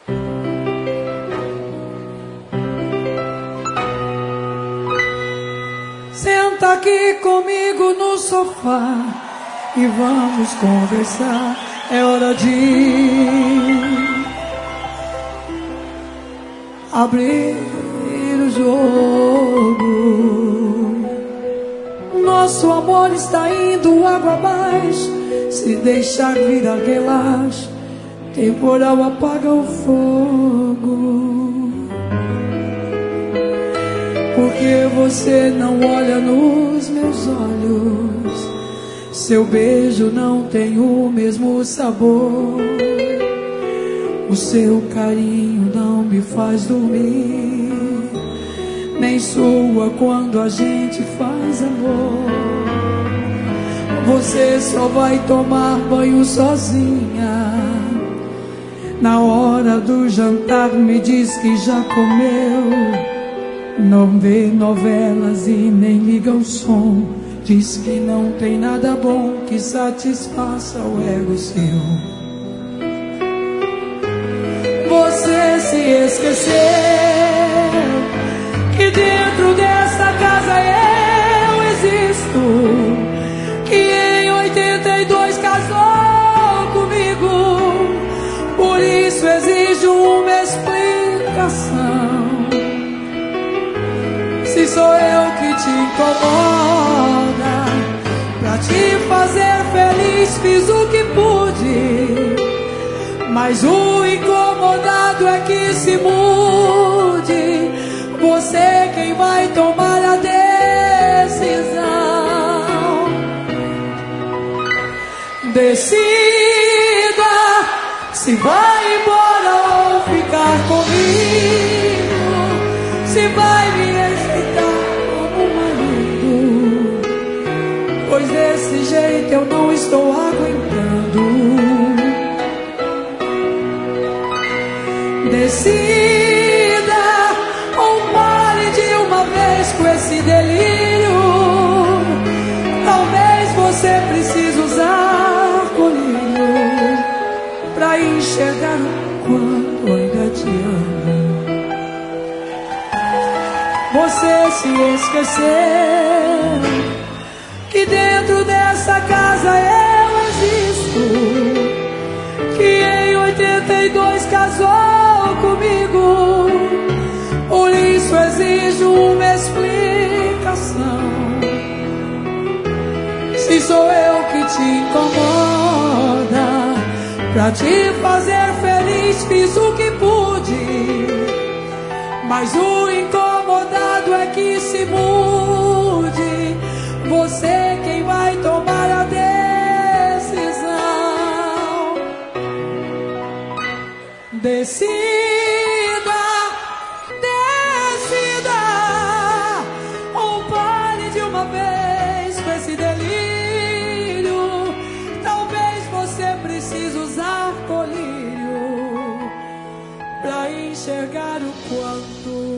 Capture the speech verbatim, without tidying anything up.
Senta aqui comigo no sofá e vamos conversar. É hora de abrir o jogo. Nosso amor está indo água abaixo. Se deixar virar relaxo, temporal apaga o fogo. Porque você não olha nos meus olhos, seu beijo não tem o mesmo sabor, o seu carinho não me faz dormir, nem soa quando a gente faz amor. Você só vai tomar banho sozinha, na hora do jantar me diz que já comeu. Não vê novelas e nem liga o som, diz que não tem nada bom que satisfaça o ego seu. Você se esqueceu que dentro desta casa eu existo, que em oitenta e dois casou comigo, por isso exijo uma explicação. Se sou eu que te incomoda, pra te fazer feliz fiz o que pude, mas o incomodado é que se mude. Você quem vai tomar a decisão. Decida se vai embora ou ficar comigo, se vai me respeitar como marido, pois desse jeito eu não estou aguentando. Decida ou pare de uma vez com esse delírio. Talvez você precise usar colírio pra enxergar o quanto ainda te amo. Você se esqueceu que dentro dessa casa eu existo, que em oitenta e dois casou comigo, por isso exijo uma explicação. Se sou eu que te incomoda, pra te fazer feliz fiz o que pude, mas o incomodado é que se mude. Você quem vai tomar a decisão. Decida, decida, ou pare de uma vez com esse delírio. Talvez você precise usar colírio pra enxergar o quanto